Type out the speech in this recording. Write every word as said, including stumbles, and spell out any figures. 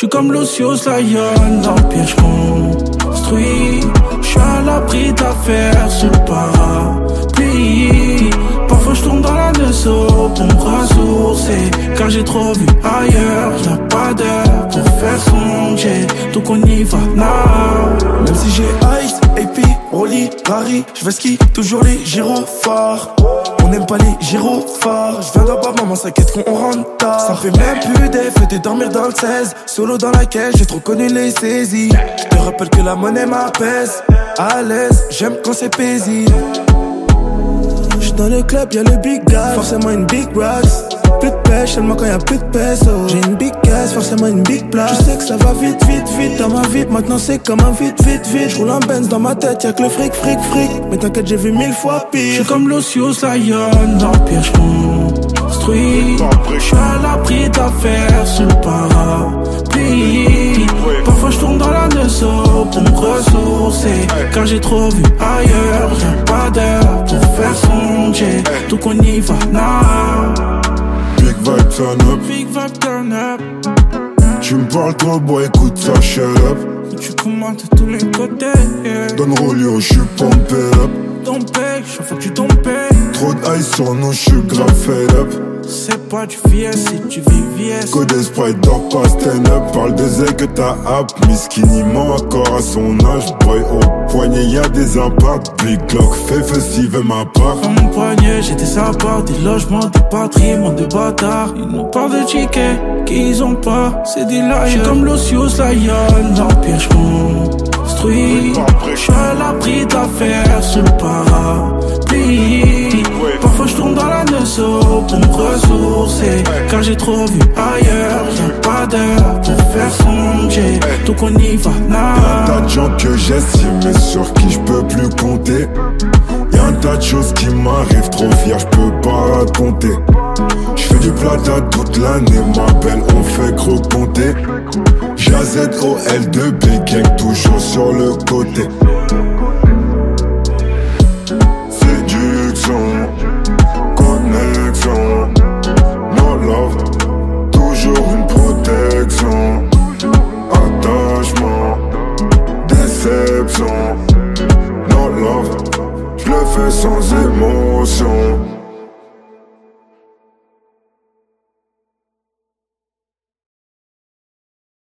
J'suis comme Lucius Lyon, l'empire j'construis. J'suis à l'abri d'affaires sous le parapluie. Parfois j'tourne dans la dessous pour me ressourcer, car j'ai trop vu ailleurs. Y'a pas d'heure pour faire songer, donc on y va now. Même si j'ai Ice, A P, Rolly, Rari, j'vais ski, toujours les gyrophares. On n'aime pas les gyrophares. J'viens d'en bas, maman s'inquiète qu'on rentre tard. Ça me fait même plus d'effet de dormir dans le seize. Solo dans la caisse, j'ai trop connu les saisies. J'te rappelle que la monnaie m'apaise. À l'aise, j'aime quand c'est paisible. J'suis dans le club, y'a le big guy, forcément une big racks. Plus de pêche, seulement quand y'a plus de peso. J'ai une big caisse, forcément une big place. Je sais que ça va vite, vite, vite dans ma vie. Maintenant c'est comme un vite, vite, vite. J'roule en Benz dans ma tête, y'a que le fric, fric, fric. Mais t'inquiète, j'ai vu mille fois pire. J'suis comme Lucius Lyon, l'empire j'construis. J'suis à l'abri d'affaires sous le parapluie. Parfois j'tourne dans la dessous pour me ressourcer, car j'ai trop vu ailleurs. Y'a pas d'heure pour faire songer, donc on y va now. Big vibe turn up, Big vibe turn up. tu me parles trop, boy, écoute ça, shut up. Tu commandes de tous les côtés, yeah. Donne Rolio, j'suis pompé up. Ton paye, chaque fois que tu t'en payes. Trop d'ice sur nous, j'suis grave fed up. C'est pas du fies si tu vis vies. Code Sprite, dors pas, stand up. Parle de zèle que t'as app. Miss Skinny ment encore à son âge. Boy, au poignet y'a des impacts. Big Glock, fait festive ma part. Dans mon poignet, j'ai des apparts, des logements, des patriments, des bâtards. Ils nous parlent de tickets qu'ils ont pas, c'est des liars. J'suis comme Lucius Lyon, l'empire j'construis. J'suis à l'abri d'affaires sous le parapluie. Parfois j'tourne dans la dessous pour me ressourcer, car j'ai trop vu ailleurs. Y'a pas d'heure pour faire songer, donc on y va now. Y'a un tas de gens que j'estime, mais sur qui j'peux plus compter. Y'a un tas de choses qui m'arrivent trop fier, j'peux pas raconter. J'fais du plata toute l'année, ma belle, on fait gros compter. J A Z O L deux B gang, toujours sur le côté. Séduction, connexion, no love, toujours une protection. Attachement, déception, no love, j'le fais sans émotion.